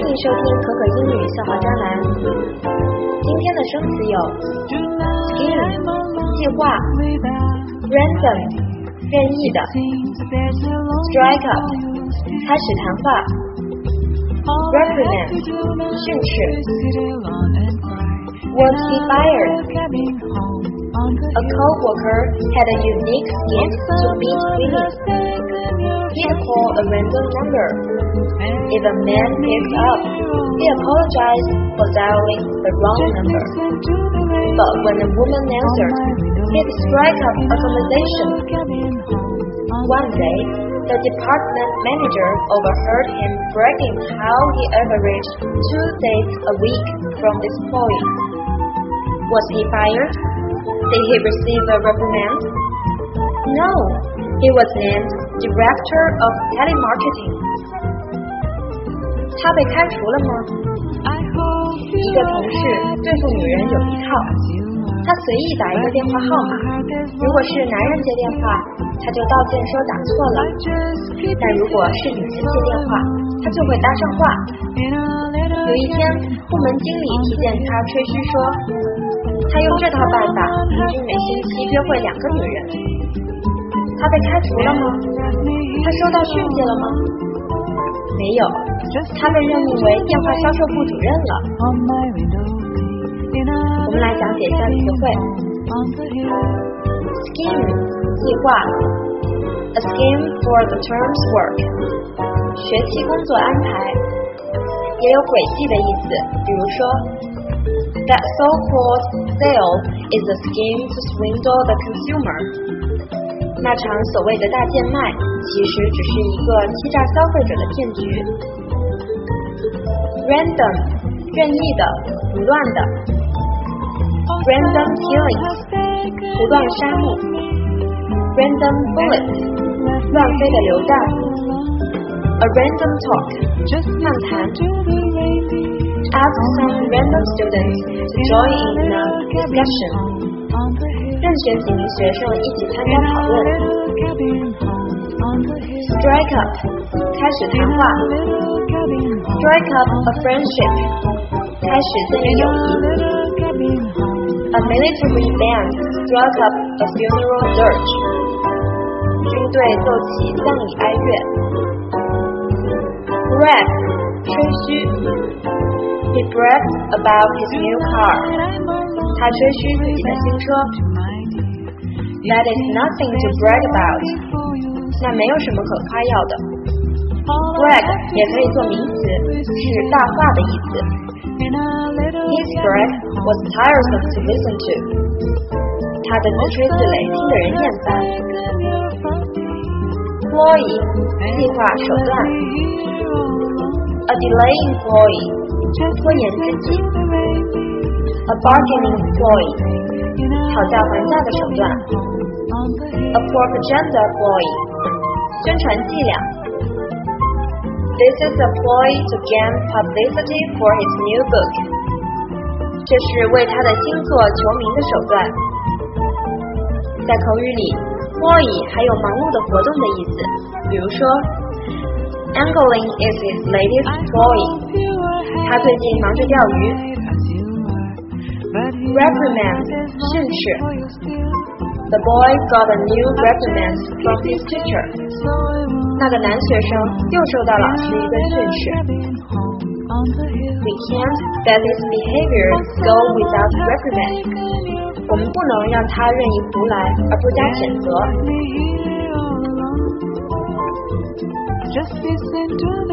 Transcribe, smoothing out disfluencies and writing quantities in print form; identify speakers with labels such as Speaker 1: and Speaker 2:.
Speaker 1: 迎收听可可英语笑话专栏。今天的生词有 scheme 计划 random 任意的 strike up 开始谈话 reprimand 训斥 Was he fired? A co-worker had a unique scheme to beat Willie. He'd call a random number. If a man picked up, he apologized for dialing the wrong number. But when a woman answered, he'd strike up a conversation. One day, the department manager overheard him bragging how he averaged 2 dates a week from this point. Was he fired? Did he receive a reprimand? No, he was named Director of Telemarketing. 他被开除了吗？一个同事对付女人有一套，他随意打一个电话号码，如果是男人接电话，他就道歉说打错了，但如果是女人接电话，他就会搭上话。有一天，部门经理听见他吹嘘说，他用这套办法平均每星期约会2个女人。他被开除了吗？他收到训诫了吗？没有，他被任命为电话销售部主任了。我们来讲解一下词汇 scheme 计划 A scheme for the term's work 学期工作安排，也有诡计的意思，比如说That so-called sale is a scheme to swindle the consumer. 那场所谓的大贱卖，其实只是一个欺诈消费者的骗局。Random 任意的、胡乱的。Random killings 胡乱杀戮。Random bullets 乱飞的榴弹。A random talk 漫谈。Ask some random students to join in a discussion. 任选几名学生一起参加讨论。Strike up 开始谈话。Strike up a friendship 开始建立友谊。A military band struck up a funeral dirge. 军队奏起葬礼哀乐。Brag 吹嘘。He bragged about his new car. 他吹嘘自己的新车。That is nothing to brag about. 那没有什么可夸耀的。Brag 也可以做名词，是大话的意思。His brag was tiresome to listen to. 他的自吹自擂听得人厌烦。Ploy 计划手段。A delaying ploy拖延之计 A bargaining ploy 讨价还价的手段 A propaganda ploy 宣传伎俩 This is a ploy to gain publicity for his new book 这是为他的新作求名的手段在口语里 ploy 还有忙碌的活动的意思比如说Angling is his latest ploy 他最近忙着钓鱼 Reprimand 训斥 The boy got a new reprimand from his teacher 那个男学生又受到老师一顿训斥 We can't let his behavior go without reprimand 我们不能让他任意胡来而不加谴责Just listen to